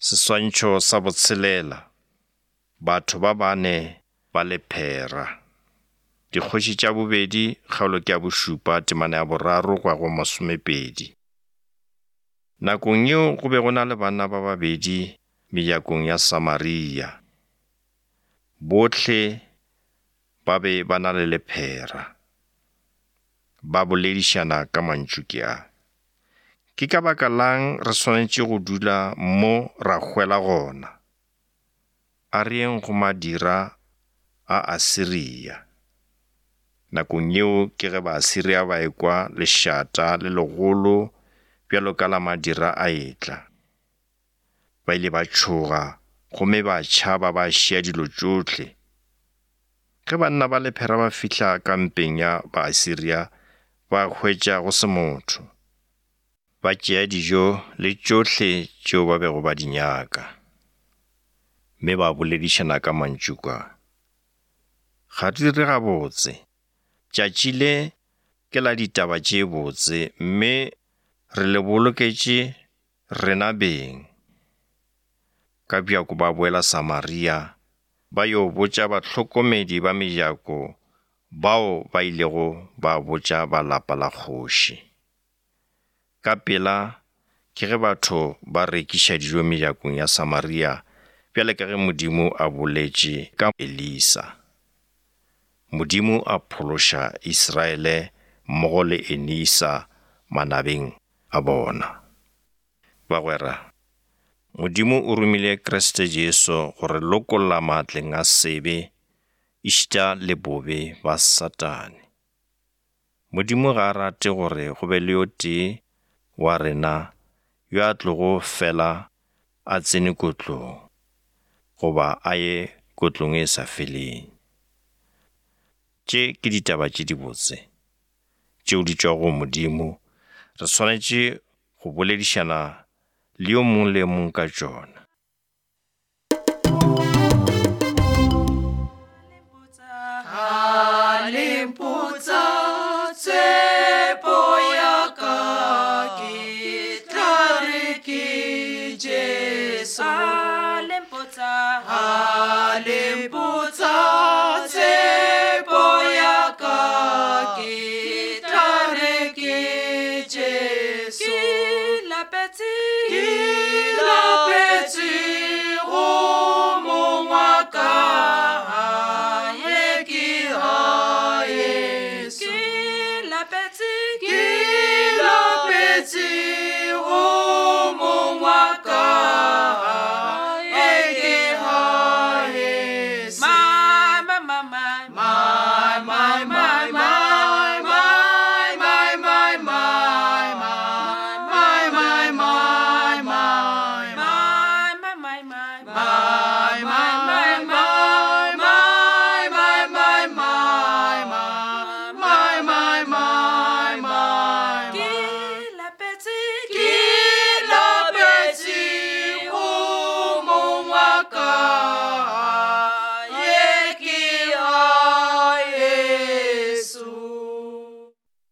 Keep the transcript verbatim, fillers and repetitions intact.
Seswantšho sa botshelela, batho ba bane ba lephera. Dikgoši tša bobedi, kgaolo ke ya bošupa, temana ya boraro kwa go masomepedi. Nakong yeo go be go na le bana ba babedi mejakong ya Samaria. Bohle ba be ba na le lephera, ba boledišana ka mantšu ke a. Ke ka baka lang re swanetše go dula mo ra hwela gona. A reng go madira a Asiria. Nakong yeo ke ge ba Asiria ba ekwa lešata le legolo bjalo ka la madira a etla. Ba ile ba tšhoga, gomme ba tšhaba ba šia dilo tšohle. Ge banna ba lephera ba fihla kampeng ya ba Asiria, ba hwetša go se motho. Ba tšea dijo le tšohle tšeo ba bego ba di nyaka. Mme ba boledišana ka mantšu kwa. Ga di re gabotse. Tšatši le ke la ditaba tše botse, mme re le boloketše rena beng. Ka bjako ba boela Samaria, ba yo botša bahlokomedi ba mejako bao ba ilego ba botša ba lapa la kgoši. Ka pela ke ge batho ba rekiša dijo mejakong ya Samaria, bjale ka ge Modimo a boletše ka Elisa. Modimo a phološa Israele mmogo le Enisa manabeng a bona. Bagwera, Modimo o romile Kriste Jesu gore lokolla maatleng a sebe išita le bobe ba Satane. Modimo ga a rate gore go be le yo tee wa rena yo a tlogo fela a tsene kotlong, goba a ye kotlong e sa feleng. Tše ke ditaba tše di botse, tšeo di tšwa go Modimo. Re swanetše go boledišana le yo mongwe le mongwe ka tšona. Hallelujah.